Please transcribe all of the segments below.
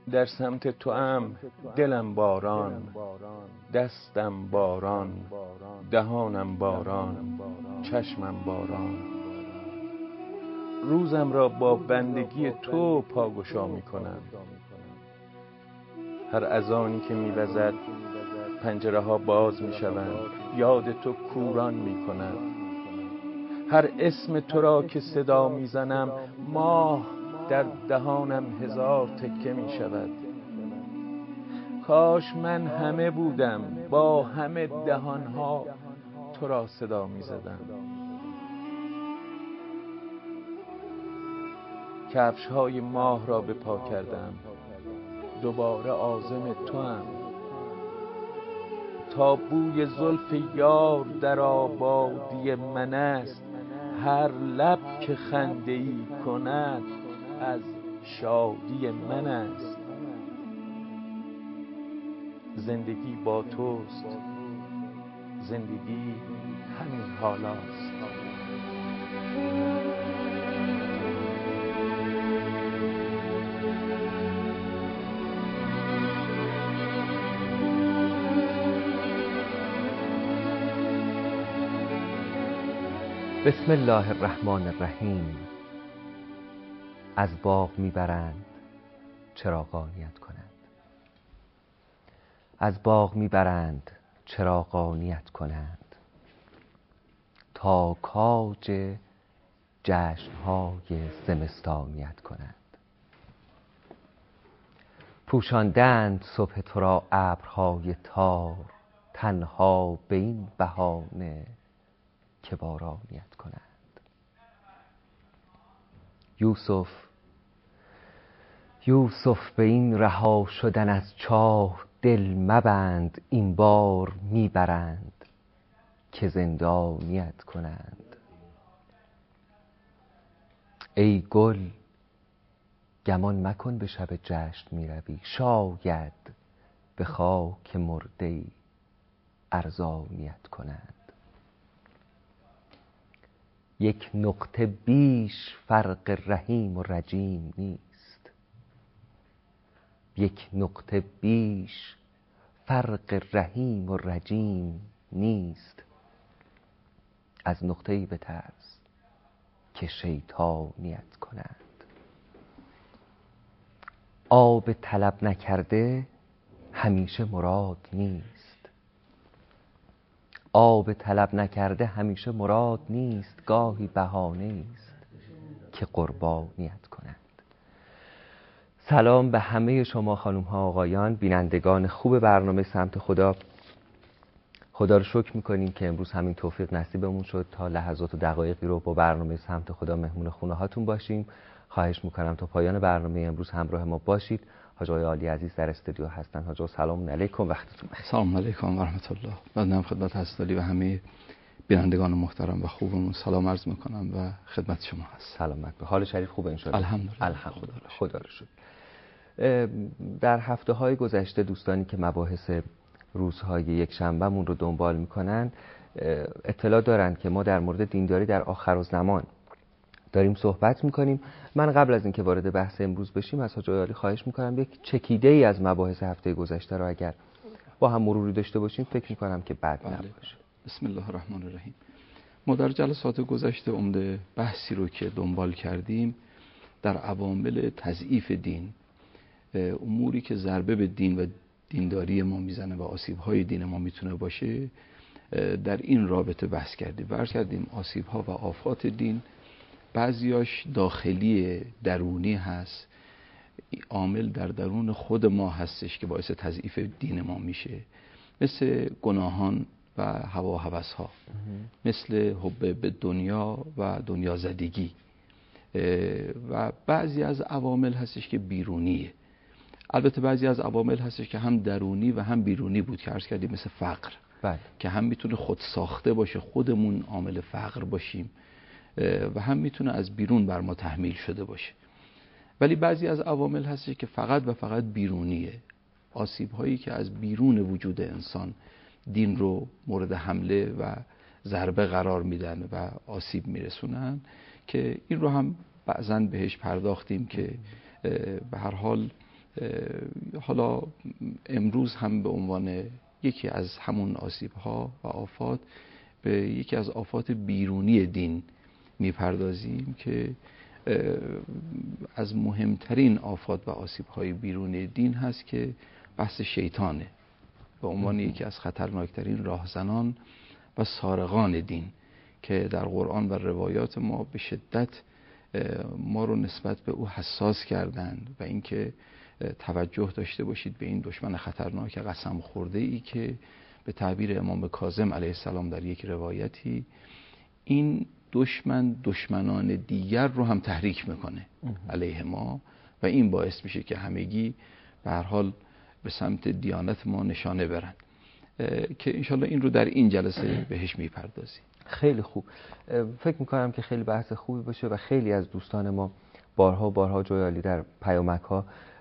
در سمت توام دلم باران، دستم باران، دهانم باران، چشمم باران. روزم را با بندگی تو پاگشا می کنم. هر اذانی که می وزد پنجره ها باز می شوند، یاد تو کوران می کند. هر اسم تو را که صدا می زنم، ماه در دهانم هزار تکه می شود. کاش من همه بودم، با همه دهانها تو را صدا می زدم. کفش های ماه را به پا کردم، دوباره عازم تو هم. تا بوی زلف یار در آبادی من است، هر لب که خنده ای کند از شادی من است. زندگی با توست، زندگی همین حالاست. بسم الله الرحمن الرحیم. از باغ میبرند چراغانیت کنند. از باغ میبرند چراغانیت کنند، تا کاج جشنهای زمستانیت کنند. پوشاندند صبح تو را ابرهای تار، تنها به این بهانه که بارانیت کنند. یوسف به این رها شدن از چاه دل مبند، این بار میبرند که زندانیت کنند. ای گل گمان مکن به شب جشن میروی، شاید به خاک مرده ارزانیت کنند. یک نقطه بیش فرق رحیم و رجیم نیست، یک نقطه بیش فرق رحیم و رجیم نیست. از نقطه‌ای بترس که شیطانیت کنند. آب طلب نکرده همیشه مراد نیست، آب طلب نکرده همیشه مراد نیست. گاهی بهانه است که قربانیت کنند. سلام به همه شما خانم ها آقایان، بینندگان خوب برنامه سمت خدا. خدا رو شکر میکنیم که امروز همین توفیق نصیبمون شد تا لحظات و دقایقی رو با برنامه سمت خدا مهمون خونه هاتون باشیم. خواهش میکنم تا پایان برنامه امروز همراه ما باشید. حاج آقای عالی عزیز در استودیو هستن. حاج آقا سلام علیکم، وقتتون بخیر. سلام علیکم و رحمت الله. بنده خدمت حضرت و همه بینندگان محترم و خوبمون سلام عرض میکنم و خدمت شما هست. سلامت به حال شریف خوبه ان شاء الله. الحمدلله. خدا رو شکر. در هفته‌های گذشته دوستانی که مباحث روزهای یک شنبهمون رو دنبال میکنن اطلاع دارن که ما در مورد دینداری در آخرالزمان داریم صحبت میکنیم. من قبل از اینکه وارد بحث امروز بشیم از حاج عالی خواهش میکنم یک چکیده ای از مباحث هفته گذشته رو اگر با هم مروری داشته باشیم فکر میکنم که بد نباشه. بسم الله الرحمن الرحیم. ما در جلسات گذشته عمده بحثی رو که دنبال کردیم در عوامل تضعیف دین، اموری که ضربه به دین و دینداری ما میزنه و آسیب‌های دین ما میتونه باشه، در این رابطه بحث کردیم. عرض کردیم آسیب‌ها و آفات دین بعضیاش داخلی درونی هست، عامل در درون خود ما هستش که باعث تضعیف دین ما میشه، مثل گناهان و هوا و هوس‌ها، مثل حب به دنیا و دنیا زدگی، و بعضی از عوامل هستش که بیرونیه. البته بعضی از عوامل هستش که هم درونی و هم بیرونی بود که عرض کردیم، مثل فقر. بله. که هم میتونه خود ساخته باشه، خودمون عامل فقر باشیم، و هم میتونه از بیرون بر ما تحمیل شده باشه. ولی بعضی از عوامل هستش که فقط و فقط بیرونیه، آسیب هایی که از بیرون وجود انسان دین رو مورد حمله و ضربه قرار میدن و آسیب میرسونن، که این رو هم بعضن بهش پرداختیم که به هر حال حالا امروز هم به عنوان یکی از همون آسیب‌ها و آفات به یکی از آفات بیرونی دین میپردازیم که از مهمترین آفات و آسیب‌های بیرونی دین هست که بحث شیطانه، به عنوان یکی از خطرناکترین راهزنان و سارقان دین که در قرآن و روایات ما به شدت ما رو نسبت به او حساس کردند و اینکه توجه داشته باشید به این دشمن خطرناک قسم خورده ای که به تعبیر امام کاظم علیه السلام در یک روایتی این دشمنان دیگر رو هم تحریک میکنه علیه ما و این باعث میشه که همگی به هر حال به سمت دیانت ما نشانه برن که انشالله این رو در این جلسه بهش میپردازیم. خیلی خوب. فکر میکنم که خیلی بحث خوبی باشه و خیلی از دوستان ما بارها جویالی در پیامک‌ها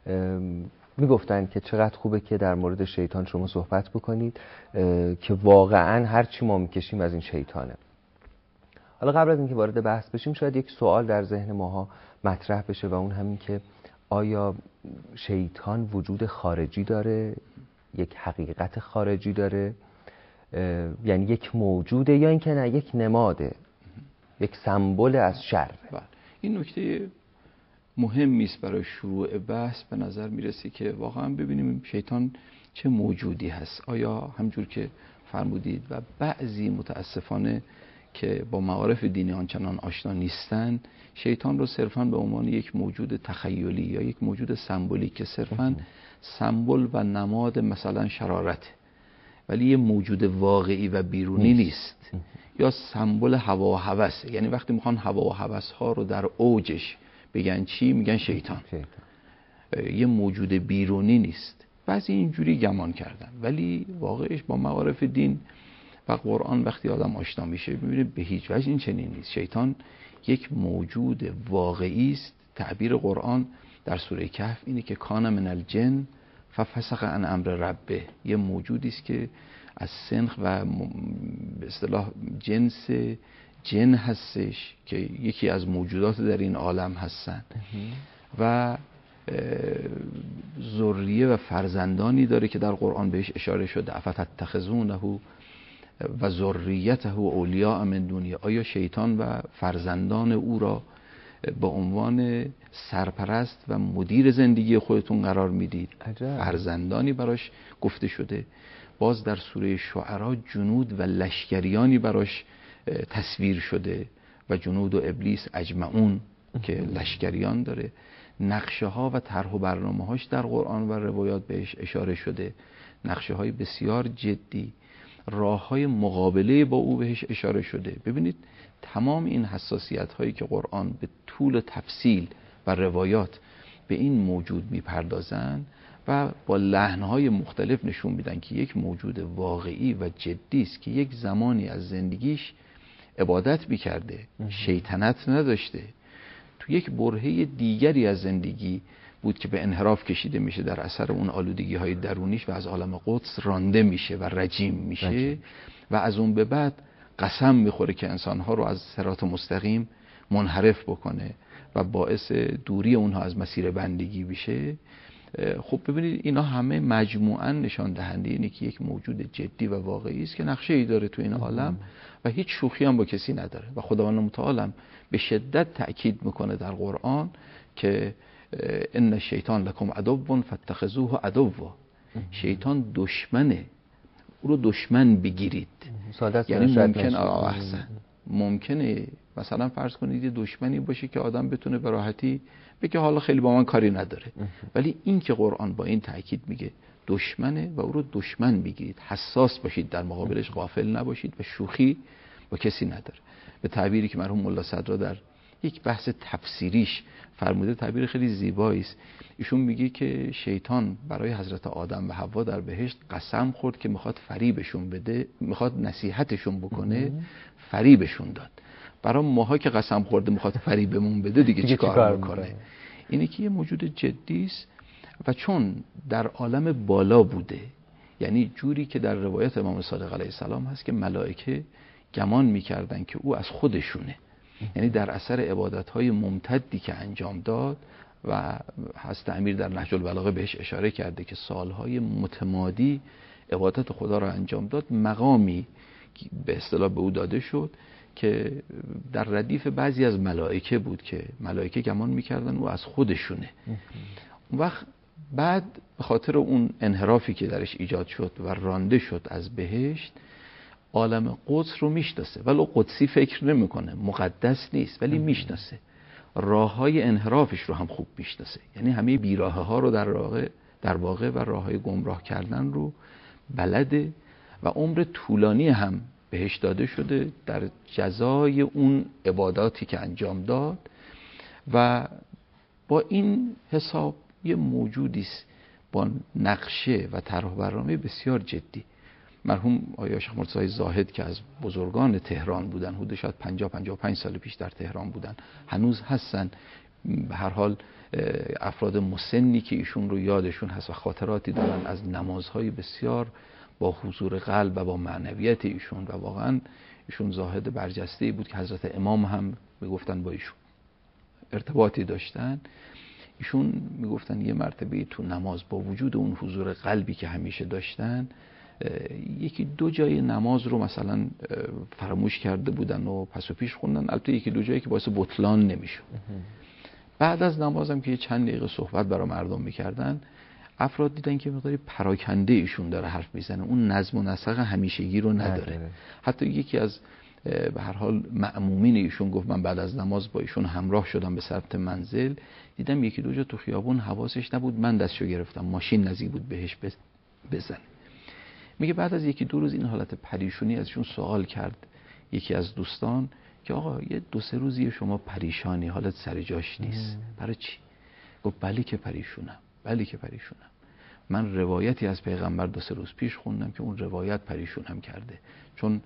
میگفتن که چقدر خوبه که در مورد شیطان شما صحبت بکنید که واقعا هر چی ما میکشیم از این شیطانه. حالا قبل از اینکه وارد بحث بشیم شاید یک سوال در ذهن ماها مطرح بشه و اون همین که آیا شیطان وجود خارجی داره، یک حقیقت خارجی داره، یعنی یک موجوده یا اینکه نه یک نماده، یک سمبل از شر؟ این نکته مهمی است برای شروع بحث. به نظر میرسه که واقعا ببینیم شیطان چه موجودی هست. آیا همجور که فرمودید و بعضی متاسفانه که با معارف دینی آنچنان آشنا نیستن شیطان رو صرفاً به عنوان یک موجود تخیلی یا یک موجود سمبولیک که صرفاً سمبل و نماد مثلا شرارته ولی یه موجود واقعی و بیرونی نیست، یا سمبل هوا و هوس. یعنی وقتی میخوان هوا و هوس ها رو در اوجش بگن چی میگن شیطان. یه موجود بیرونی نیست. بعضی اینجوری گمان کردن ولی واقعش با معارف دین و قرآن وقتی آدم آشنا میشه میبینه به هیچ وجه این چنین نیست. شیطان یک موجود واقعی است. تعبیر قرآن در سوره کهف اینه که کان من الجن ففسق عن امر ربه، یه موجودی است که از سنخ و به اصطلاح جنس جن هستش که یکی از موجودات در این عالم هستن و ذریه و فرزندانی داره که در قرآن بهش اشاره شده افتتخذونه و ذریته اولیاء من دونی. آیا شیطان و فرزندان او را به عنوان سرپرست و مدیر زندگی خودتون قرار میدید؟ فرزندانی براش گفته شده. باز در سوره شعرا جنود و لشکریانی براش تصویر شده و جنود و ابلیس اجمعون که لشکریان داره. نقشه ها و طرح و برنامه هاش در قرآن و روایات بهش اشاره شده، نقشه های بسیار جدی، راه های مقابله با او بهش اشاره شده. ببینید تمام این حساسیت هایی که قرآن به طول تفصیل و روایات به این موجود میپردازن و با لحنهای مختلف نشون میدن که یک موجود واقعی و جدی است که یک زمانی از زندگیش عبادت میکرده، شیطنت نداشته، تو یک برهه دیگری از زندگی بود که به انحراف کشیده میشه در اثر اون آلودگی های درونیش و از عالم قدس رانده میشه و رجیم میشه و از اون به بعد قسم میخوره که انسانها رو از صراط مستقیم منحرف بکنه و باعث دوری اونها از مسیر بندگی بشه. خب ببینید اینا همه مجموعاً نشان دهنده اینه که یک موجود جدی و واقعی است که نقشه‌ای داره تو این عالم و هیچ شوخی هم با کسی نداره و خداوند متعال به شدت تأکید میکنه در قرآن که ان الشیطان لکم عدو فاتخذوه عدوا. شیطان دشمنه، او رو دشمن بگیرید. یعنی ممکنه مثلا فرض کنید یه دشمنی باشه که آدم بتونه به راحتی بگه حالا خیلی با من کاری نداره، ولی این که قرآن با این تأکید میگه دشمنه و او رو دشمن بگیرید، حساس باشید در مقابلش، غافل نباشید و شوخی با کسی نداره. به تعبیری که مرحوم ملا صدرا در یک بحث تفسیریش فرموده، تعبیر خیلی زیبایی است. ایشون میگه که شیطان برای حضرت آدم و حوا در بهشت قسم خورد که میخواد فریبشون بده، میخواد نصیحتشون بکنه، فریبشون داد. برای ماها که قسم خورده میخواد فریبمون بده دیگه چیکار میکنه؟ اینه که یه موجود جدی است و چون در عالم بالا بوده، یعنی جوری که در روایت امام صادق علیه السلام هست که ملائکه گمان میکردن که او از خودشونه، یعنی در اثر عبادت‌های ممتدی که انجام داد و حضرت امیر در نهج البلاغه بهش اشاره کرده که سالهای متمادی عبادت خدا را انجام داد، مقامی به اصطلاح به او داده شد که در ردیف بعضی از ملائکه بود که ملائکه گمان میکردن او از خودشونه. اون وقت بعد به خاطر اون انحرافی که درش ایجاد شد و رانده شد از بهشت، عالم قدس رو میشناسه، ولی قدسی فکر نمیکنه، مقدس نیست، ولی میشناسه. راههای انحرافش رو هم خوب میشناسه، یعنی همه بیراهه ها رو در واقع و راههای گمراه کردن رو بلده و عمر طولانی هم بهش داده شده در جزای اون عباداتی که انجام داد. و با این حساب یه موجودی است با نقشه و طرح و برنامه بسیار جدی. مرحوم آقای شیخ مرتضی زاهد که از بزرگان تهران بودن، حدود شاید 50-55 سال پیش در تهران بودن، هنوز هستن. به هر حال افراد مسنی که ایشون رو یادشون هست و خاطراتی دارن از نمازهای بسیار با حضور قلب و با معنویت ایشون، و واقعا ایشون زاهد برجسته‌ای بود که حضرت امام هم میگفتن با ایشون ارتباطی داشتن. ایشون میگفتن یه مرتبه تو نماز با وجود اون حضور قلبی که همیشه داشتن، یکی دو جای نماز رو مثلا فراموش کرده بودن و پس و پیش خوندن، البته یکی دو جایی که باعث بطلان نمیشه. بعد از نمازم که چند دقیقه صحبت برای مردم میکردن، افراد دیدن که مقداری پراکنده ایشون داره حرف میزنه، اون نظم و نسق همیشگی رو نداره. حتی یکی از به هر حال مأمومین ایشون گفت من بعد از نماز با ایشون همراه شدم به سمت منزل، دیدم یکی دو جا تو خیابون حواسش نبود، من دستشو گرفتم، ماشین نزدیک بود بهش بزنه. میگه بعد از یکی دو روز این حالت پریشونی ازشون سوال کرد یکی از دوستان که آقا یه 2-3 روزی شما پریشانی، حالت سر جاش نیست، برای چی؟ گفت بلی که پریشونم. من روایتی از پیغمبر 2-3 روز پیش خوندم که اون روایت پریشونم کرده، چون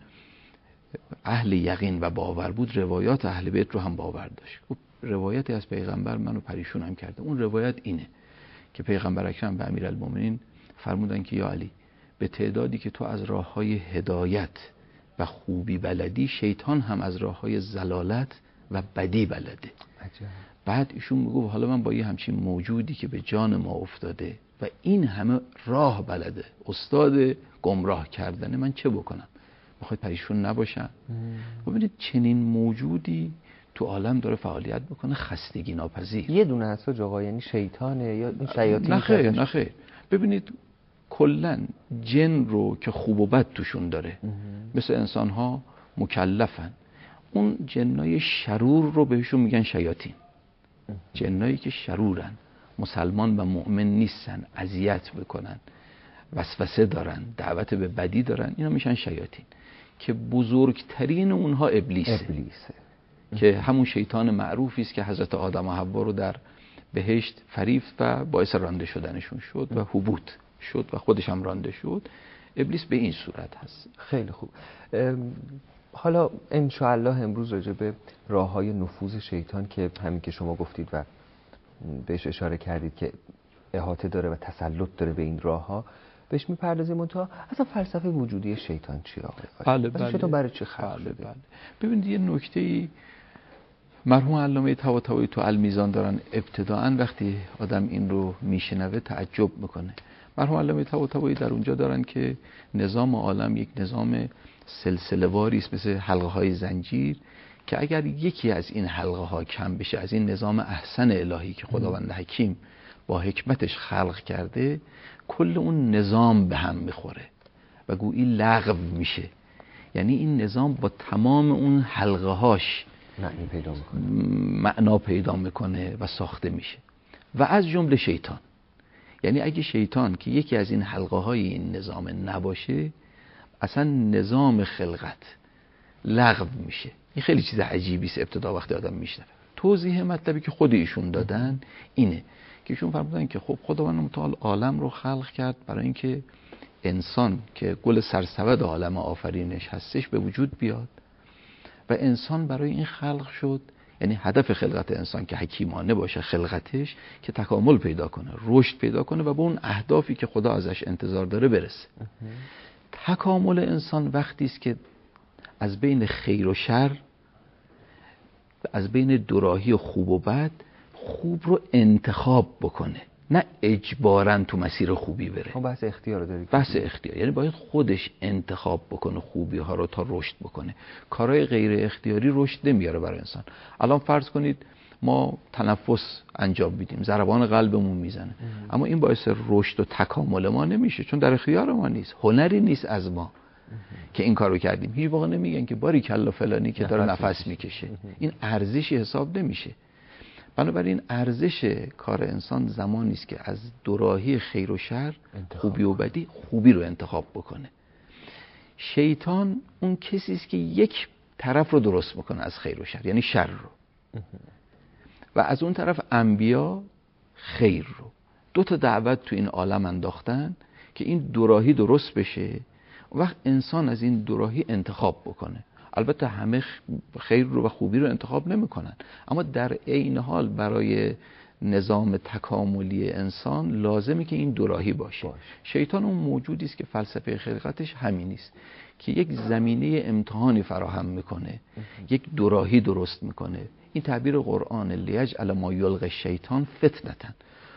اهل یقین و باور بود، روایات اهل بیت رو هم باور داشت. گفت روایتی از پیغمبر منو پریشونم کرده. اون روایت اینه که پیغمبر اکرم به امیرالمومنین فرمودن که یا علی، به تعدادی که تو از راههای هدایت و خوبی بلدی، شیطان هم از راههای ضلالت و بدی بلده. بعد ایشون میگه حالا من با یه همچین موجودی که به جان ما افتاده و این همه راه بلده، استاد گمراه کردنه، من چه بکنم؟ میخواید پریشون نباشم؟ ببینید چنین موجودی تو عالم داره فعالیت بکنه، خستگی ناپذیر. یه دونه هست آقا، یعنی شیطانه یا این شیاطین؟ نه خیر. ببینید کلن جن رو که خوب و بد توشون داره، مثل انسان ها مکلفن. اون جنای شرور رو بهشون میگن شیاطین. جنایی که شرورن، مسلمان و مؤمن نیستن، اذیت بکنن، وسوسه دارن، دعوت به بدی دارن، اینا میشن شیاطین. که بزرگترین اونها ابلیسه. که همون شیطان معروفی است که حضرت آدم و حوا رو در بهشت فریفت و باعث رانده شدنشون شد و حبوط شد و خودش هم رانده شد. ابلیس به این صورت هست. خیلی خوب. حالا انشاءالله امروز راجع به راه‌های نفوذ شیطان که همین که شما گفتید و بهش اشاره کردید که احاطه داره و تسلط داره به این راه‌ها بهش میپردازیم. منتها اصلا فلسفه وجودی شیطان چیه آقای؟ بله. شیطان برای چی خلق شده؟ بله. ببینید یه نکته‌ای مرحوم علامه طباطبایی تو المیزان دارن، ابتداءً وقتی آدم این رو میشنوه تعجب میکنه. مرحوم علامه طباطبایی در اونجا دارن که نظام عالم یک نظام سلسله واری است، مثل حلقه های زنجیر، که اگر یکی از این حلقه ها کم بشه، از این نظام احسن الهی که خداوند حکیم با حکمتش خلق کرده، کل اون نظام به هم میخوره و گویی لغو میشه. یعنی این نظام با تمام اون حلقه هاش معنا پیدا میکنه و ساخته میشه. و از جمله شیطان، یعنی اگه شیطان که یکی از این حلقه های این نظام نباشه، اصلا نظام خلقت لغو میشه. این خیلی چیز عجیبی است ابتدا وقتی آدم میشنوه. توضیح مطلبی که خود ایشون دادن اینه که ایشون فرمودن که خب خداوند متعال عالم رو خلق کرد برای اینکه انسان که گل سرسبد عالم آفرینش هستش به وجود بیاد و انسان برای این خلق شد. یعنی هدف خلقت انسان که حکیمانه باشه، خلقتش که تکامل پیدا کنه، رشد پیدا کنه و به اون اهدافی که خدا ازش انتظار داره برسه. تکامل انسان وقتی است که از بین خیر و شر، از بین دوراهی و خوب و بد، خوب رو انتخاب بکنه، نه اجباراً تو مسیر خوبی بره. بحث اختیار داری. بحث اختیار یعنی باید خودش انتخاب بکنه خوبی ها رو تا رشد بکنه. کارهای غیر اختیاری رشد نمیاره برای انسان. الان فرض کنید ما تنفس انجام میدیم، ضربان قلبمون میزنه، اما این باعث رشد و تکامل ما نمیشه، چون در اختیار ما نیست، هنری نیست از ما که این کارو کردیم. هیچ واقع نمیگن که باری کلا فلانی که داره نفس میکشه، این ارزشی حساب نمیشه. بنابراین ارزش کار انسان زمانی است که از دوراهی خیر و شر، خوبی و بدی، خوبی رو انتخاب بکنه. شیطان اون کسی است که یک طرف رو درست میکنه از خیر و شر، یعنی شر رو، و از اون طرف انبیا خیر رو. دو تا دعوت تو این عالم انداختن که این دوراهی درست بشه، اون وقت انسان از این دوراهی انتخاب بکنه. البته همه خیر رو و خوبی رو انتخاب نمی‌کنن، اما در عین حال برای نظام تکاملی انسان لازمه که این دوراهی باشه. شیطان اون موجودی است که فلسفه خلقتش همین است که یک زمینه امتحانی فراهم میکنه، یک دوراهی درست میکنه. این تعبیر قرآن لیجعل ما یلقی الشیطان فتنة،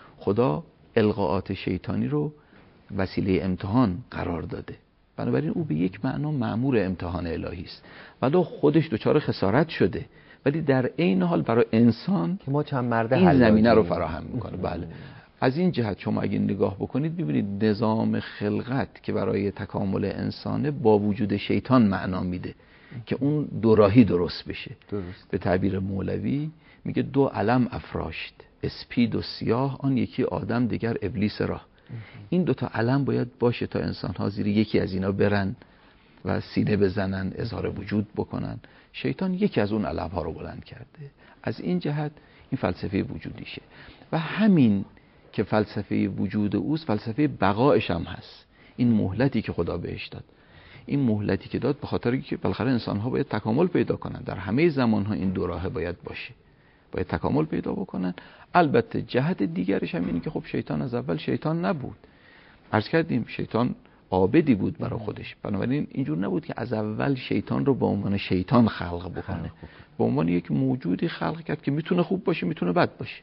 خدا القاءات شیطانی رو وسیله امتحان قرار داده. بنابراین او به یک معنا مأمور امتحان الهی است، ولو خودش دچار خسارت شده، ولی در عین حال برای انسان که ما چند مرده این زمینه رو فراهم میکنه. بله، از این جهت شما اگه نگاه بکنید ببینید نظام خلقت که برای تکامل انسانه با وجود شیطان معنا میده که اون دوراهی درست بشه. به تعبیر مولوی میگه دو علم افراشت، اسپید و سیاه، آن یکی آدم دیگر ابلیس راه. این دوتا علم باید باشه تا انسان ها زیر یکی از اینا برن و سینه بزنن، اظهار وجود بکنن. شیطان یکی از اون علم ها رو بلند کرده. از این جهت این فلسفه وجودیشه و همین که فلسفه وجود اوست فلسفه بقایش هم هست. این مهلتی که خدا بهش داد، این مهلتی که داد به خاطر که بالاخره انسان ها باید تکامل پیدا کنن، در همه زمان ها این دو راه باید باشه، باید تکامل پیدا بکنن. البته جهت دیگرش هم اینه که خب شیطان از اول شیطان نبود، عرض کردیم شیطان عابدی بود برای خودش، بنابراین اینجور نبود که از اول شیطان رو به عنوان شیطان خلق بکنه، به عنوان یک موجودی خلق کرد که میتونه خوب باشه میتونه بد باشه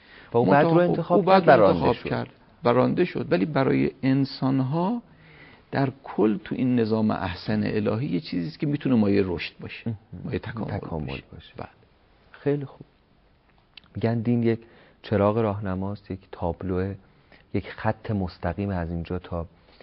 و اون بد رو انتخاب کرد، برنده شد. ولی برای انسان ها در کل تو این نظام احسن الهی یه چیزی است که میتونه مایه رشد باشه، مایه تکامل باشه. بله. خیلی خوب. میگن دین یک چراغ راهنماست، یک تابلو، یک خط مستقیم از اینجا تا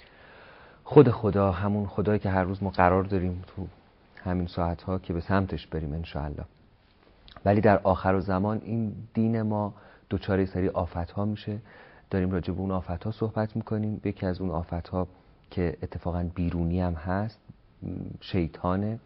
خود خدا، همون خدایی که هر روز ما قرار داریم تو همین ساعتها که به سمتش بریم انشاءالله. ولی در آخر زمان این دین ما دوچار یه سری آفت‌ها میشه. داریم راجع به اون آفت‌ها صحبت میکنیم. یکی از اون آفت‌ها که اتفاقا بیرونی هم هست شیطانه.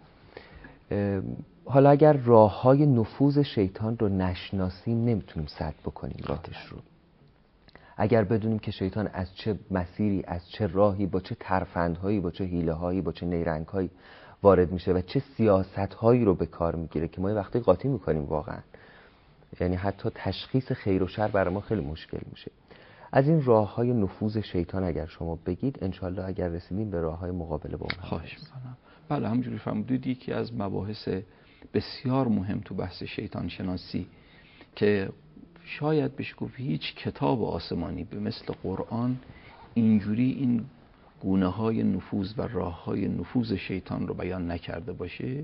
حالا اگر راه‌های نفوذ شیطان رو نشناسیم نمیتونیم سد بکنیم راتش رو. اگر بدونیم که شیطان از چه مسیری، از چه راهی، با چه ترفندهایی، با چه حیله‌هایی، با چه نیرنگ‌هایی وارد میشه و چه سیاست‌هایی رو به کار میگیره که ما یه وقتی قاطی میکنیم واقعا، یعنی حتی تشخیص خیر و شر برای ما خیلی مشکل میشه. از این راه‌های نفوذ شیطان اگر شما بگید انشالله اگر رسیدیم به راه‌های مقابله با اون. خواهش می‌کنم. بله، همونجوری فرمودید یکی از مباحث بسیار مهم تو بحث شیطان شناسی که شاید بهش گفت هیچ کتاب آسمانی به مثل قرآن اینجوری این گونه‌های نفوذ و راه‌های نفوذ شیطان رو بیان نکرده باشه،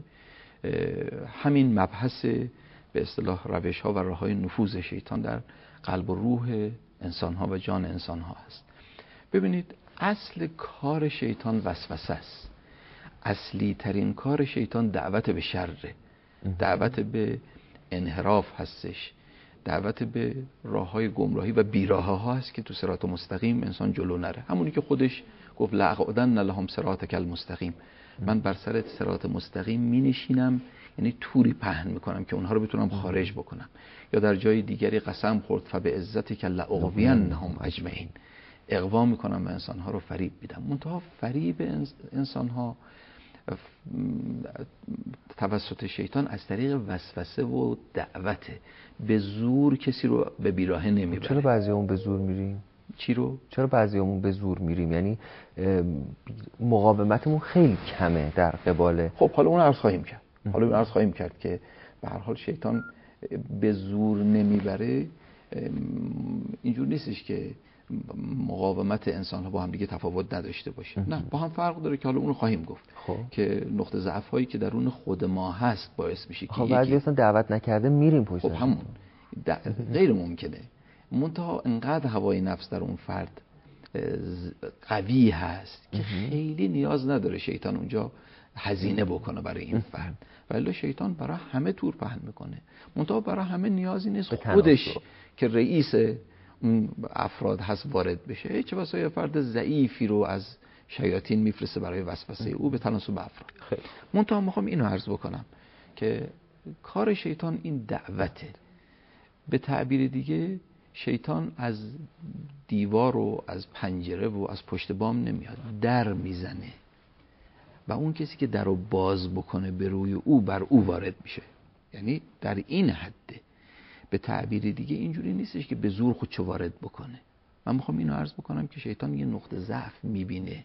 همین مبحث به اصطلاح روش‌ها و راه‌های نفوذ شیطان در قلب و روح انسان‌ها و جان انسان‌ها هست. ببینید اصل کار شیطان وسوسه است. اصلی ترین کار شیطان دعوت به شره، دعوت به انحراف هستش، دعوت به راه‌های گمراهی و بیراهه ها هست که تو صراط مستقیم انسان جلو نره. همونی که خودش گفت لأقعدن لهم صراطک المستقیم، من بر سر صراط مستقیم می نشینم، یعنی توری پهن میکنم که اونها رو بتونم خارج بکنم. یا در جای دیگری قسم خورد فبعزتک لأغوینهم اجمعین، اغوا میکنم و انسانها رو فریب میدم. منتها فریب انسانها توسط شیطان از طریق وسوسه و دعوت به زور کسی رو به بیراهه نمیبره. چرا بعضیامون به زور میریم؟ چی رو؟ چرا بعضیامون به زور میریم؟ یعنی مقاومتمون خیلی کمه در قبال. خب حالا اون عرض خواهیم کرد. حالا اون عرض خواهیم کرد که به هر حال شیطان به زور نمیبره، اینجور نیستش که مقاومت انسان ها با هم دیگه تفاوت نداشته باشه. نه، با هم فرق داره که حالا اونو خواهیم گفت. که نقطه ضعف هایی که درون خود ما هست باعث میشه که بعضی اصلا دعوت نکرده میریم پشت. همون غیر ممکنه. منتها انقدر هوای نفس در اون فرد قوی هست که خیلی نیاز نداره شیطان اونجا هزینه بکنه برای این فرد، ولی شیطان برای همه تور پهن میکنه. منتها برای همه نیازی نیست خودش که رئیس اون افراد هست وارد بشه. چه بسا یه فرد ضعیفی رو از شیاطین میفرسته برای وسوسه او به تناسب افراد. منتها میخوام اینو عرض بکنم که کار شیطان این دعوته. به تعبیر دیگه شیطان از دیوار و از پنجره و از پشت بام نمیاد، در میزنه و اون کسی که در رو باز بکنه به روی او بر او وارد میشه. یعنی در این حده. به تعبیر دیگه اینجوری نیستش که به زور خودشو وارد بکنه. من میخوام اینو عرض بکنم که شیطان یه نقطه ضعف میبینه،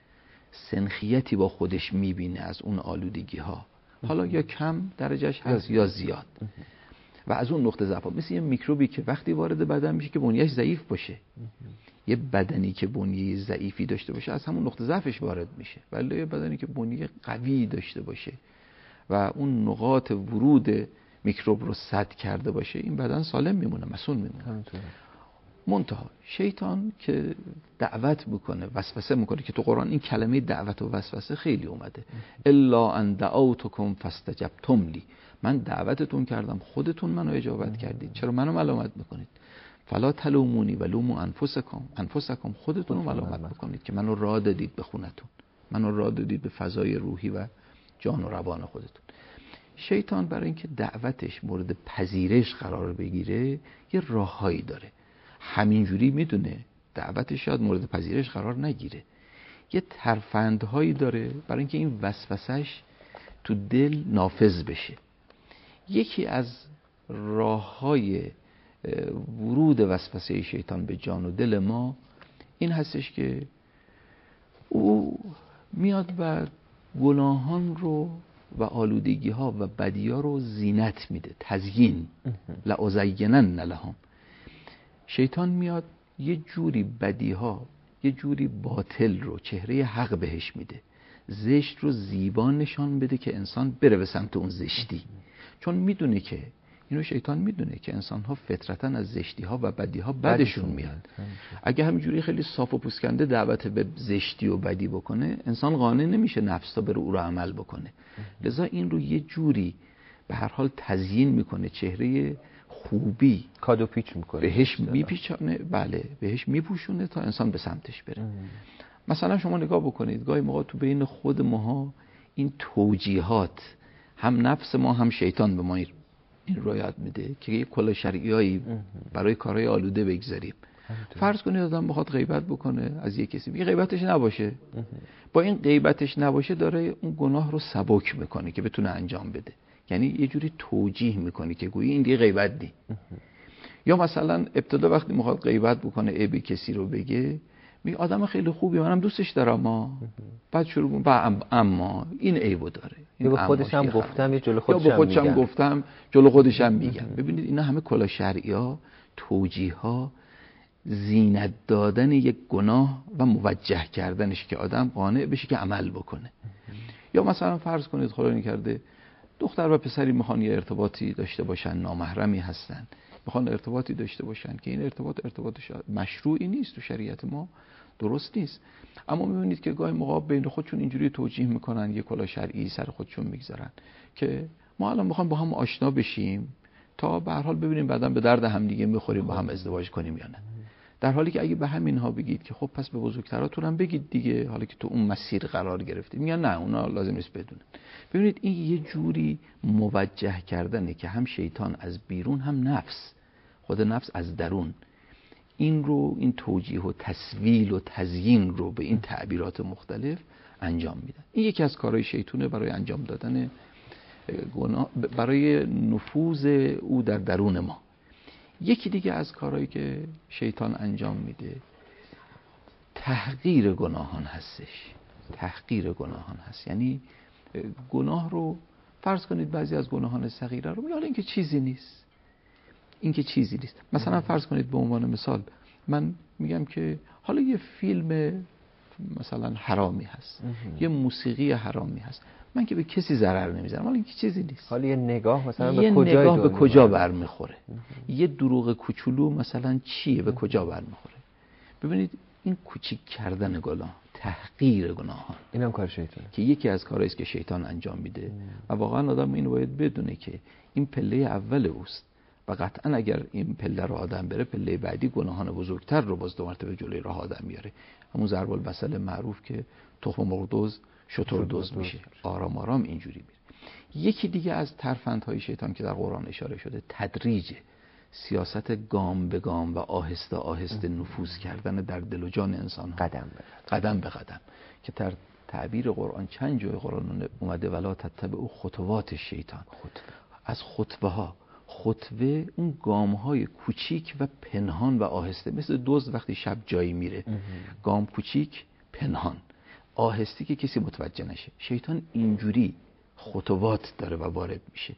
سنخیتی با خودش میبینه از اون آلودگی ها، حالا یا کم درجهش هست یا زیاد، و از اون نقطه ضعف ها مثل یه میکروبی که وقتی وارد بدن میشه که بنیه‌اش ضعیف باشه. یه بدنی که بنیه ضعیفی داشته باشه از همون نقطه ضعفش وارد میشه، ولی یه بدنی که بنیه قوی داشته باشه و اون نقاط ورود میکروب رو سد کرده باشه، این بدن سالم میمونه، مسئول میمونه. منتها شیطان که دعوت میکنه، وسوسه میکنه، که تو قرآن این کلمه دعوت و وسوسه خیلی اومده. الا ان دعوتکم فاستجبتم لی، من دعوتتون کردم خودتون منو اجابت کردید، چرا منو ملامت میکنید؟ فلا تلومونی ولوموا انفسکم، خودتون رو ملامت بکنید که منو راه دادید به خونتون، منو راه دادید به فضای روحی و جان و روان خودتون. شیطان برای اینکه دعوتش مورد پذیرش قرار بگیره یه راههایی داره. همینجوری میدونه دعوتش شاید مورد پذیرش قرار نگیره، یه ترفندهایی داره برای اینکه این وسوسش تو دل نافذ بشه. یکی از راههای ورود وسوسه شیطان به جان و دل ما این هستش که او میاد و گناهان رو و آلودگی ها و بدی ها رو زینت میده، تزیین. لأزینن لهم. شیطان میاد یه جوری بدی ها، یه جوری باطل رو چهره حق بهش میده، زشت رو زیبا نشان بده که انسان بره به سمت اون زشتی. چون میدونه که اینو شیطان میدونه که انسان ها فطرتاً از زشتی ها و بدی ها بدشون میاد. اگه همینجوری خیلی صاف و پوسکنده دعوت به زشتی و بدی بکنه، انسان قانع نمیشه نفس تا بره او رو عمل بکنه. لذا این رو یه جوری به هر حال تزیین میکنه، چهره خوبی کادو پیچ میکنه، بهش میپیچونه، بله بهش میپوشونه تا انسان به سمتش بره. مثلا شما نگاه بکنید گاهی موقع تو بین خود ماها این توجیهات، هم نفس ما هم شیطان به ما این رو یاد میده که یه کلا شرعیایی برای کارهای آلوده بگذاریم. فرض کنید آدم بخواد غیبت بکنه از یک کسی، میگه غیبتش نباشه. با این غیبتش نباشه داره اون گناه رو سبک میکنه که بتونه انجام بده، یعنی یه جوری توجیه میکنه که گویی این دیگه غیبت نی. یا مثلا ابتدا وقتی میخواد غیبت بکنه عیب کسی رو بگه، میگه آدم خیلی خوبی، منم دوستش دارم، بعد شروع میکنه اما این عیبو داره، این به خودش هم گفتم، یه جلو خودش هم میگم، گفتم جلو خودش هم میگم. ببینید اینا همه کلا شرعی‌ها، توجیه‌ها، زینت دادن یک گناه و موجه کردنش که آدم قانع بشه که عمل بکنه. یا مثلا فرض کنید خدا نکرده دختر و پسری میخوان یه ارتباطی داشته باشن، نامحرمی هستن، میخوان ارتباطی داشته باشن که این ارتباط مشروعی نیست، تو شریعت ما درست نیست. اما میبینید که گاهی موقع بین خودشون اینجوری توجیه میکنن، یه کلا شرعی سر خودشون میگذارن که ما الان میخوام با هم آشنا بشیم تا به هر حال ببینیم بعداً به درد هم دیگه میخوریم، با هم ازدواج کنیم یا نه. در حالی که اگه به همینها بگید که خب پس به بزرگتراتون هم بگید دیگه، حالا که تو اون مسیر قرار گرفتید، میگن نه اونا لازم نیست بدونن. ببینید این یه جوری موجه کردنه که هم شیطان از بیرون هم نفس، خود نفس از درون، این توجیه و تسویل و تزیین رو به این تعبیرات مختلف انجام میدن. این یکی از کارهای شیطانه برای انجام دادن گناه، برای نفوذ او در درون ما. یکی دیگه از کارهایی که شیطان انجام میده تحقیر گناهان هستش. تحقیر گناهان هست، یعنی گناه رو فرض کنید بعضی از گناهان صغیره رو میگن این که چیزی نیست، این که چیزی نیست. مثلا فرض کنید به عنوان مثال من میگم که حالا یه فیلم مثلا حرامی هست، یه موسیقی حرامی هست، من که به کسی ضرر نمیزنم، حالا این که چیزی نیست. حالا یه نگاه مثلا یه نگاه به کجا برمیخوره؟ یه دروغ کوچولو مثلا چیه، به کجا برمیخوره؟ ببینید این کوچیک کردن گناه، تحقیر گناهان، اینم کار شیطانه که یکی از کارهایی است که شیطان انجام میده و واقعا آدم اینو باید بدونه که این پله اول اوست و قطعا اگر این پله رو آدم بره، پله بعدی گناهان بزرگتر رو باز 2 مرتبه جلوی راه آدم میاره. همون ضرب المثل معروف که تخم مرغ دوز شتر دوز میشه، آرام آرام اینجوری میره. یکی دیگه از ترفندهای شیطان که در قرآن اشاره شده تدریجه، سیاست گام به گام و آهسته آهسته نفوذ کردن در دل و جان انسان، قدم به قدم، که در تعبیر قرآن چند جای قرآن اومده ولا تتبعوا خطوات شیطان. از خطوه اون گام های کوچیک و پنهان و آهسته، مثل دزد وقتی شب جایی میره، گام کوچیک پنهان آهسته که کسی متوجه نشه. شیطان اینجوری خطوات داره و وارد میشه.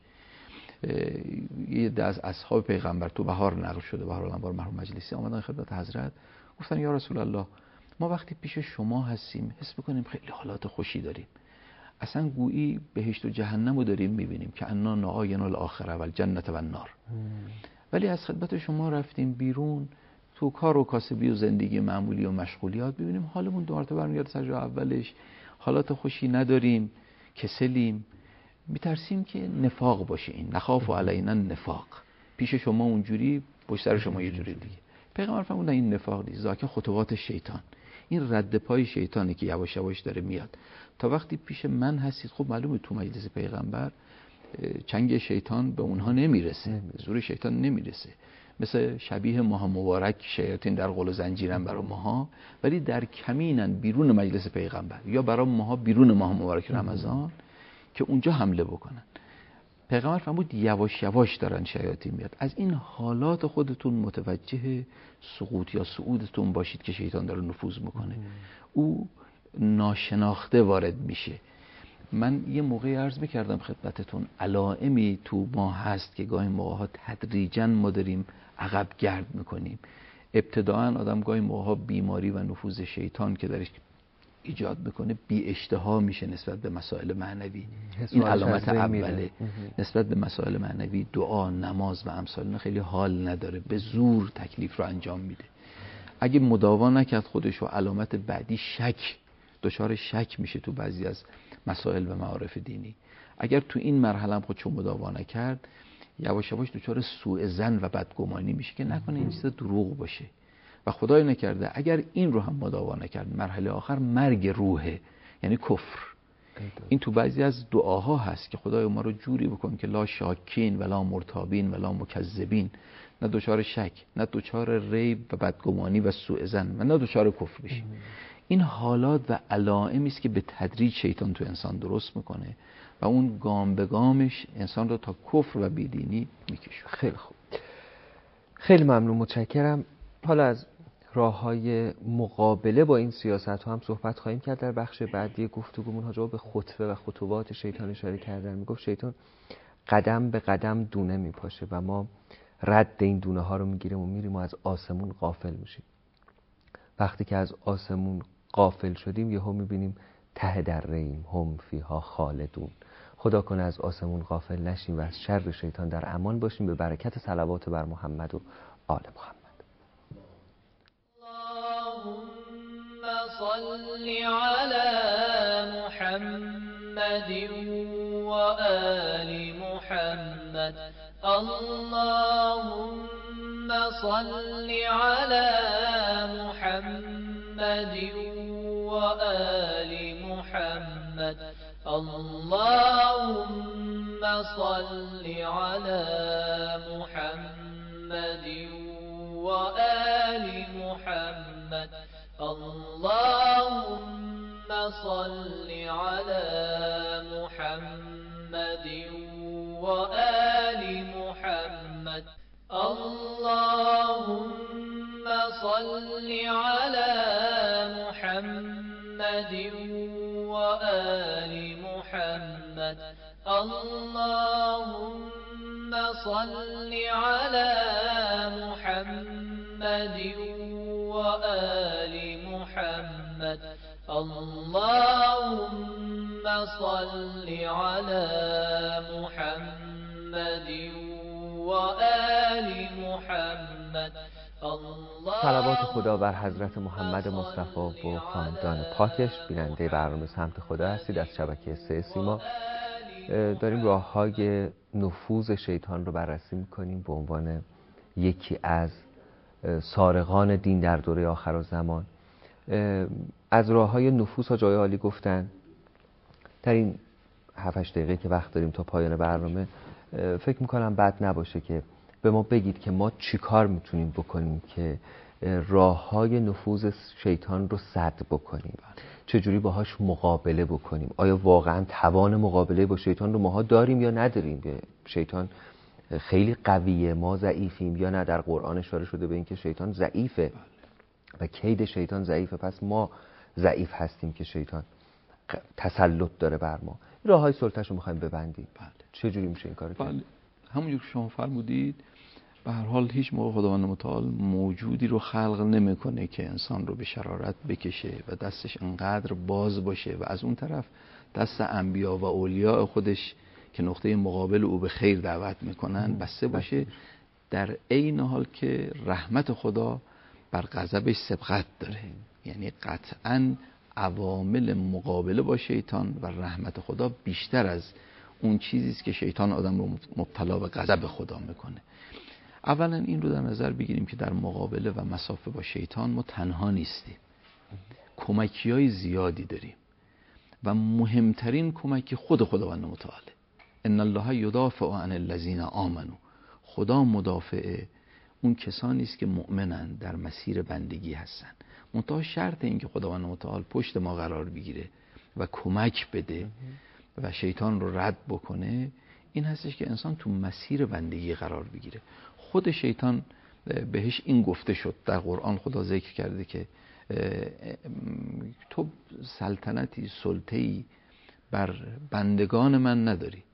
یه ده از اصحاب پیغمبر تو بهار نقل شده، بهار الانوار مرحوم مجلسی آمدن خدمت حضرت، گفتن یا رسول الله ما وقتی پیش شما هستیم حس میکنیم خیلی حالات خوشی داریم، اصلا گویی بهشت و جهنم رو داریم میبینیم که انا نعاین الاخره و الجنت و النار، ولی از خدمت شما رفتیم بیرون تو کار و کاسبی و زندگی معمولی و مشغولیات، ببینیم حالمون 2 مرتبه برمیگرده سر جای اولش، حالات خوشی نداریم، کسلیم، میترسیم که نفاق باشه، این نخاف علینا نفاق، پیش شما اونجوری پشت سر شما یه جوری دیگه. پیغمبر فرمودن این نفاق نیست، ذاک خطوات شیطان، این رد پای شیطانی که یواش یواش داره میاد. تا وقتی پیش من هستید، خب معلومه تو مجلس پیغمبر چنگ شیطان به اونها نمیرسه، زور شیطان نمیرسه، مثل شبیه ماه مبارک شیاطین در قل و زنجیرن برای ماها، ولی در کمینن بیرون مجلس پیغمبر یا برای ماها بیرون ماه مبارک رمضان که اونجا حمله بکنن. پیغمبر فرمود یواش یواش دارن شیاطین میاد. از این حالات خودتون متوجه سقوط یا صعودتون باشید که شیطان داره نفوذ میکنه. او ناشناخته وارد میشه. من یه موقعی عرض میکردم خدمتتون علائمی تو ما هست که گاهی موقعها تدریجاً ما داریم عقب گرد میکنیم. ابتداعاً آدم گاهی موقعها بیماری و نفوذ شیطان که درش ایجاد میکنه بی اشتها میشه نسبت به مسائل معنوی، این علامت اوله. نسبت به مسائل معنوی دعا، نماز و امثال اینا خیلی حال نداره، به زور تکلیف رو انجام میده. اگه مداوا نکرد خودش و علامت بعدی شک، دچار شک میشه تو بعضی از مسائل و معارف دینی. اگر تو این مرحله هم خودشو مداوا نکرد یواش یواش دچار سوء ظن و بدگمانی میشه که نکنه این چیز دروغ باشه و خدای نکرده اگر این رو هم مداوا نکرد مرحله آخر مرگ روحه، یعنی کفر. این تو بعضی از دعاها هست که خدای ما رو جوری بکن که لا شاکین ولا مرتابین ولا مکذبین، نه دچار شک، نه دچار ریب و بدگمانی و سوء ظن و نه دچار کفر بشیم. این حالات و علائمی است که به تدریج شیطان تو انسان درست میکنه و اون گام به گامش انسان رو تا کفر و بیدینی میکشه. خیلی خوب، خیلی ممنون، متشکرم. حالا از راه‌های مقابله با این سیاست‌ها هم صحبت خواهیم کرد در بخش بعدی گفتگومون. حاجا به خطوه و خطوات شیطان اشاره کردن، میگفت شیطان قدم به قدم دونه میپاشه و ما رد این دونه ها رو میگیریم و میریم و از آسمون غافل میشیم. وقتی که از آسمون غافل شدیم یهو میبینیم ته دره‌ایم، هم فیها خالدون. خدا کنه از آسمون غافل نشیم و از شر شیطان در امان باشیم، به برکت صلوات بر محمد و آل محمد. اللهم صل على محمد و آل محمد. اللهم صل على محمد و آل محمد. اللهم صل على محمد و آل محمد. اللهم صل على محمد و آل محمد. اللهم صل على محمد و آل محمد. اللهم صل على محمد وآل محمد اللهم صل على محمد وآل محمد. صلوات خدا بر حضرت محمد مصطفی و خاندان پاکش. بیننده برنامه سمت خدا هستید از شبکه 3 سیما. داریم راه‌های نفوذ شیطان رو بررسی می‌کنیم به عنوان یکی از سارقان دین در دوره آخرالزمان. از راه‌های نفوذ ها جای عالی گفتن. در این 7-8 دقیقه که وقت داریم تا پایان برنامه فکر می‌کنم بد نباشه که به ما بگید که ما چی کار میتونیم بکنیم که راه‌های نفوذ شیطان رو سد بکنیم، چجوری باهاش مقابله بکنیم. آیا واقعا توان مقابله با شیطان رو ماها داریم یا نداریم؟ شیطان خیلی قویه، ما ضعیفیم یا نه؟ در قرآن اشاره شده به اینکه شیطان ضعیفه و کید شیطان ضعیفه، پس ما ضعیف هستیم که شیطان تسلط داره بر ما. راه‌های سلطه‌اش رو می‌خوایم ببندیم. چجوری میشه این کارو کرد؟ همونجور که شما فرمودید، به هر حال هیچ موقع خداوند متعال موجودی رو خلق نمیکنه که انسان رو به شرارت بکشه و دستش انقدر باز باشه و از اون طرف دست انبیا و اولیاء خودش که نقطه مقابل او به خیر دعوت میکنن بسته باشه، در عین حال که رحمت خدا بر غضبش سبقت داره. یعنی قطعاً عوامل مقابله با شیطان و رحمت خدا بیشتر از اون چیزی است که شیطان آدم رو مبتلا به غضب خدا میکنه. اولا این رو در نظر بگیریم که در مقابله و مسافه با شیطان ما تنها نیستیم، کمکی‌های زیادی داریم و مهمترین کمکی خود خداوند متعاله. ان الله یدافع عن الذین آمنوا. خدا مدافع اون کسانی است که مؤمنن، در مسیر بندگی هستن. منتها شرط این که خداوند متعال پشت ما قرار بگیره و کمک بده و شیطان رو رد بکنه، این هستش که انسان تو مسیر بندگی قرار بگیره. خود شیطان بهش این گفته شد، در قرآن خدا ذکر کرده که تو سلطنتی، سلطه‌ای بر بندگان من نداری،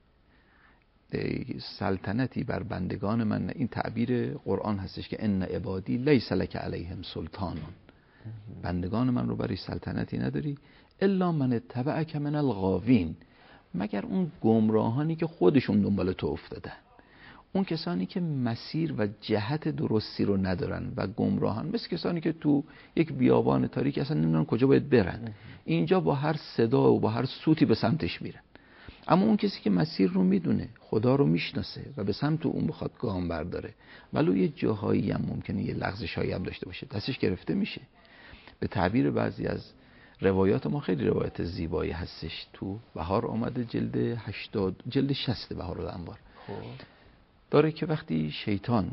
سلطنتی بر بندگان من. این تعبیر قرآن هستش که ان عبادی لیس لک علیهم سلطان. بندگان من رو برای سلطنتی نداری الا من اتبعک من الغاوین، مگر اون گمراهانی که خودشون دنبال تو افتادن، اون کسانی که مسیر و جهت درستی رو ندارن و گمراهن، مثل کسانی که تو یک بیابان تاریک اصلا نمیدونن کجا باید برن، اینجا با هر صدا و با هر صوتی به سمتش میرن. اما اون کسی که مسیر رو میدونه، خدا رو میشناسه و به سمت اون بخواد گام برداره، ولو یه جاهایی هم ممکنه یه لغزشایی هم داشته باشه، دستش گرفته میشه. به تعبیر بعضی از روایات ما خیلی روایت زیبایی هستش، تو بهار آمده جلد 60 بهار الانوار داره که وقتی شیطان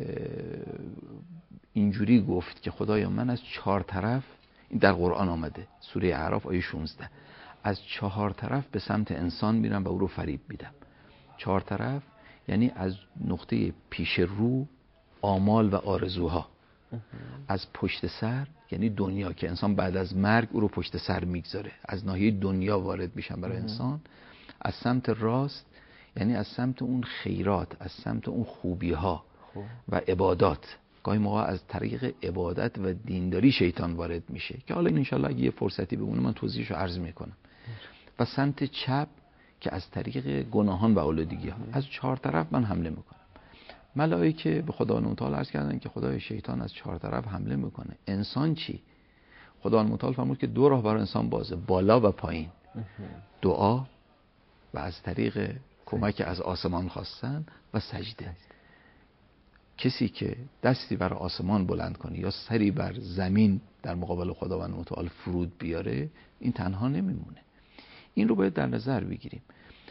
اینجوری گفت که خدایا من از 4 طرف، این در قرآن آمده سوره اعراف آیه 16، از 4 طرف به سمت انسان میرم و او رو فریب میدم. 4 طرف یعنی از نقطه پیش رو آمال و آرزوها، از پشت سر یعنی دنیا که انسان بعد از مرگ او رو پشت سر میگذاره، از ناحیه دنیا وارد میشن برای انسان. از سمت راست یعنی از سمت اون خیرات، از سمت اون خوبی ها و عبادات. گاهی موقع از طریق عبادت و دینداری شیطان وارد میشه که حالا انشالله اگه یه فرصتی بمونه من توضیحشو عرض میکنم. و سمت چپ که از طریق گناهان و آلودگی ها. از 4 طرف من حمله میکنم. ملائکه به خداوند متعال عرض کردن که خدای شیطان از 4 طرف حمله میکنه، انسان چی؟ خداوند متعال فرمود که 2 راه برای انسان بازه، بالا و پایین. دعا و از طریق کمک از آسمان خواستن و سجده. کسی که دستی بر آسمان بلند کنه یا سری بر زمین در مقابل خداوند متعال فرود بیاره، این تنها نمیمونه. این رو باید در نظر بگیریم.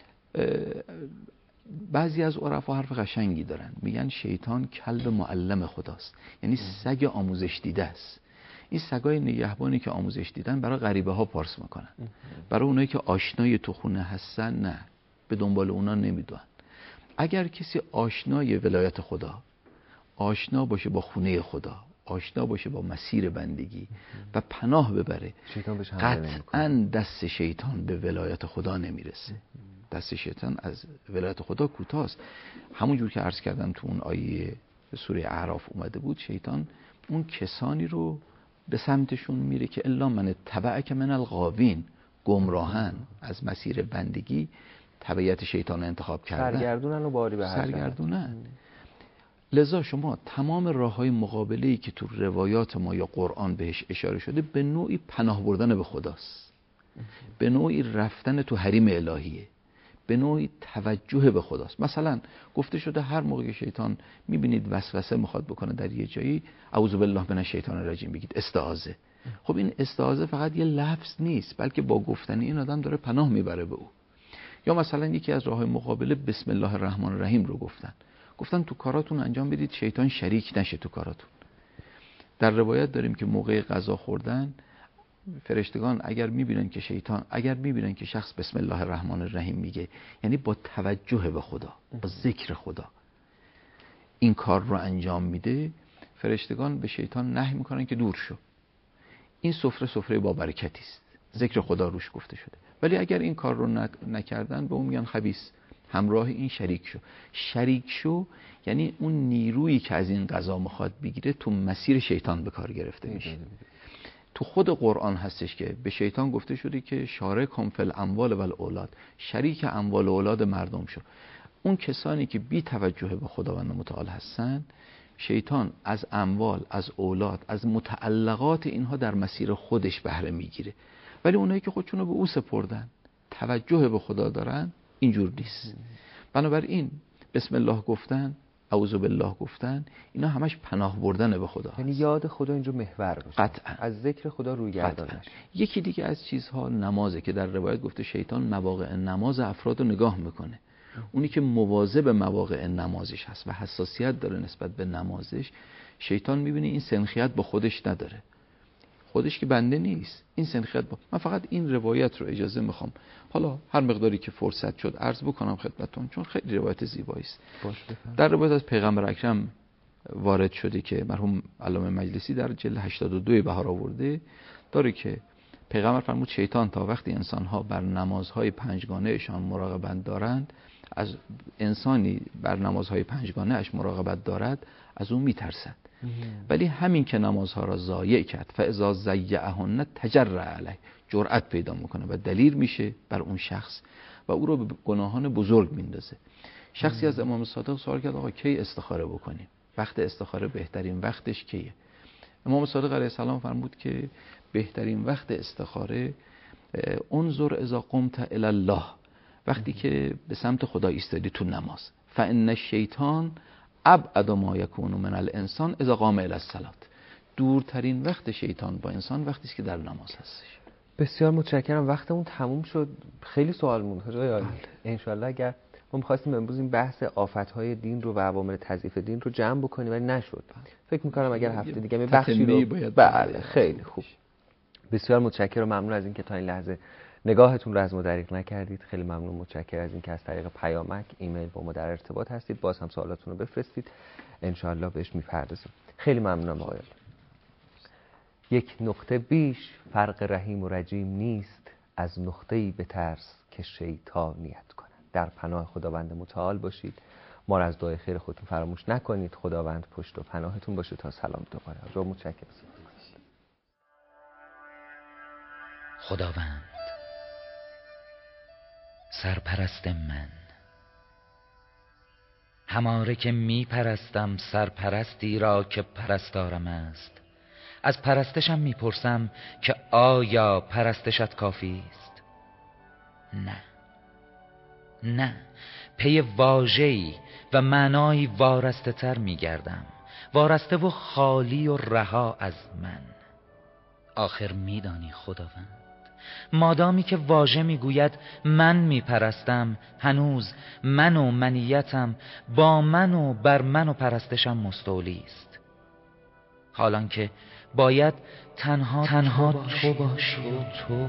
بعضی از عرفا حرف قشنگی دارن، میگن شیطان کلب معلم خداست، یعنی سگ آموزش دیده است. این سگای نگهبانی که آموزش دیدن برای غریبه ها پارس میکنن، برای اونایی که آشنای تو خونه هستن نه، به دنبال اونا نمیدونن. اگر کسی آشنای ولایت خدا، آشنا باشه با خونه خدا، آشنا باشه با مسیر بندگی و پناه ببره، قطعاً دست شیطان به ولایت خدا نمیرسه. دست شیطان از ولایت خدا کوتاست. همونجور که عرض کردم تو اون آیه سوره اعراف اومده بود، شیطان اون کسانی رو به سمتشون میره که الا من تبعک من الغاوین، گمراهن، از مسیر بندگی تبعیت شیطان رو انتخاب کردن، سرگردونن و باری به هر سرگردونن. لذا شما تمام راههای مقابله‌ای که تو روایات ما یا قرآن بهش اشاره شده به نوعی پناه بردن به خداست، به نوعی رفتن تو حریم الهیه، به نوعی توجه به خداست. مثلا گفته شده هر موقع که شیطان میبینید وسوسه میخواد بکنه در یه جایی، اعوذ بالله من الشیطان الرجیم بگید، استعاذه. خب این استعاذه فقط یه لفظ نیست، بلکه با گفتن این آدم داره پناه میبره به او. یا مثلا یکی از راههای مقابله بسم الله الرحمن الرحیم رو گفتن تو کاراتون انجام بدید شیطان شریک نشه تو کاراتون. در روایت داریم که موقع غذا خوردن فرشتگان اگر میبینن که شخص بسم الله الرحمن الرحیم میگه، یعنی با توجه به خدا، با ذکر خدا این کار رو انجام میده، فرشتگان به شیطان نهی میکنن که دور شو. این سفره با برکتی است، ذکر خدا روش گفته شده. ولی اگر این کار رو نکردن به اون میگن خبیث، همراه این شریک شو یعنی اون نیرویی که از این غذا میخواد بگیره تو مسیر شیطان به کار گرفته میشه. تو خود قرآن هستش که به شیطان گفته شده که شارکهم فی الاموال و الاولاد، شریک اموال و اولاد مردم شو. اون کسانی که بی توجه به خداوند متعال هستن، شیطان از اموال، از اولاد، از متعلقات اینها در مسیر خودش بهره میگیره. ولی اونایی که خودشونو به او سپردن، توجه به خدا دارن، اینجور نیست. بنابراین بسم الله گفتن، اعوذ بالله گفتن، اینا همش پناه بردن به خدا. یعنی یاد خدا اینجا محور باشه، قطعا از ذکر خدا روی گردانش. یکی دیگه از چیزها نمازه که در روایت گفته شیطان مواقع نماز افراد رو نگاه میکنه. اونی که مواظب مواقع نمازش هست و حساسیت داره نسبت به نمازش، شیطان میبینه این سنخیت با خودش نداره، خودش که بنده نیست، این سنخیت با. من فقط این روایت رو اجازه میخوام حالا هر مقداری که فرصت شد عرض بکنم خدمتتون، چون خیلی روایت زیبایی است. در روایت از پیغمبر اکرم وارد شده که مرحوم علامه مجلسی در جلد 82 بهار آورده، داره که پیغمبر فرمود شیطان تا وقتی انسان‌ها بر نمازهای پنجگانه‌شان مراقبت دارند، از انسانی بر نمازهای پنجگانه اش مراقبت دارد از اون میترسد. ولی همین که نمازها را ضایع کرد، فاذا ضیعهن تجرأ علیه، جرأت پیدا میکنه و دلیر میشه بر اون شخص و او رو به گناهان بزرگ میندازه. شخصی از امام صادق سوال کرد آقا کی استخاره بکنیم؟ وقت استخاره بهترین وقتش کیه؟ امام صادق علیه السلام فرمود که بهترین وقت استخاره انظر اذا قمت الی الله، وقتی که به سمت خدا ایستادی تو نماز. فان الشیطان ابعد ما یکون من الانسان اذا قام الی الصلاه، دورترین وقت شیطان با انسان وقتی است که در نماز هستش. بسیار متشکرم، وقتمون تموم شد. خیلی سوال مونده حاجی. ان شاء الله اگر ما می‌خواستیم امروز این بحث آفت‌های دین رو و عوامل تضعیف دین رو جمع بکنیم ولی نشد. فکر می‌کنم اگر هفته دیگه بخشی رو بله خیلی خوب. بسیار متشکرم، ممنون از اینکه تا این لحظه نگاهتون رو از ما دریغ نکردید. خیلی ممنون، متشکرم از اینکه از طریق پیامک، ایمیل با ما در ارتباط هستید. باز هم سوالاتون رو بفرستید، ان شاء الله بهش میپردازیم. خیلی ممنونم آقایان. یک نقطه بیش فرق رحیم و رجیم نیست، از نقطه‌ای بترس که شیطانیت کند. در پناه خداوند متعال باشید. ما را از دعای خیر خودتون فراموش نکنید. خداوند پشت و پناهتون باشه تا سلام دوباره. رو متشکرم. خداوند سرپرست من، هماره که می پرستم سرپرستی را که پرستارم است. از پرستشم می پرسم که آیا پرستشت کافی است؟ نه، پی واژه‌ای و معنایی وارسته تر می گردم، وارسته و خالی و رها از من. آخر می دانی خداوند، مادامی که واژه میگوید من میپرستم، هنوز من و منیتم با من و بر من و پرستشم مستولی است. حالان که باید تنها تو باشی و تو.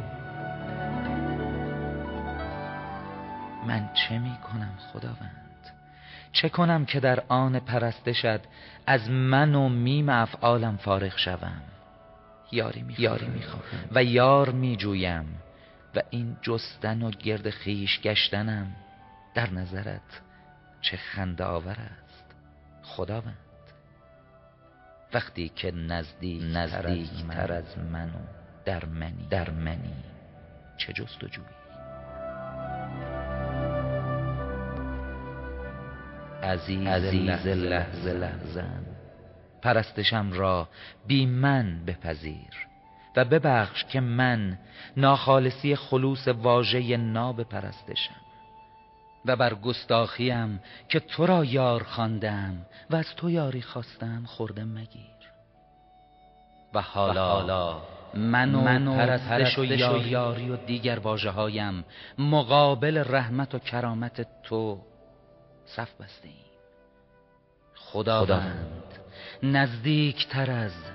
من چه میکنم خداوند؟ چه کنم که در آن پرستشت از من و میم افعالم فارغ شوم؟ یاری میخواهم و یار میجویم، و این جستن و گرد خیش گشتنم در نظرت چه خنده آور است خداوند؟ وقتی که نزدیک تر از من و در منی چه جستجویی؟ عزیز لحظه‌ام پرستشم را بی من بپذیر و ببخش که من ناخالصی خلوص واژه ناب پرستشم و بر گستاخیم که تو را یار خواندم و از تو یاری خواستم خورده مگیر. و حالا من و پرستش و یاری و دیگر واژه‌هایم مقابل رحمت و کرامت تو صف بسته ایم. خداوند نزدیک تر از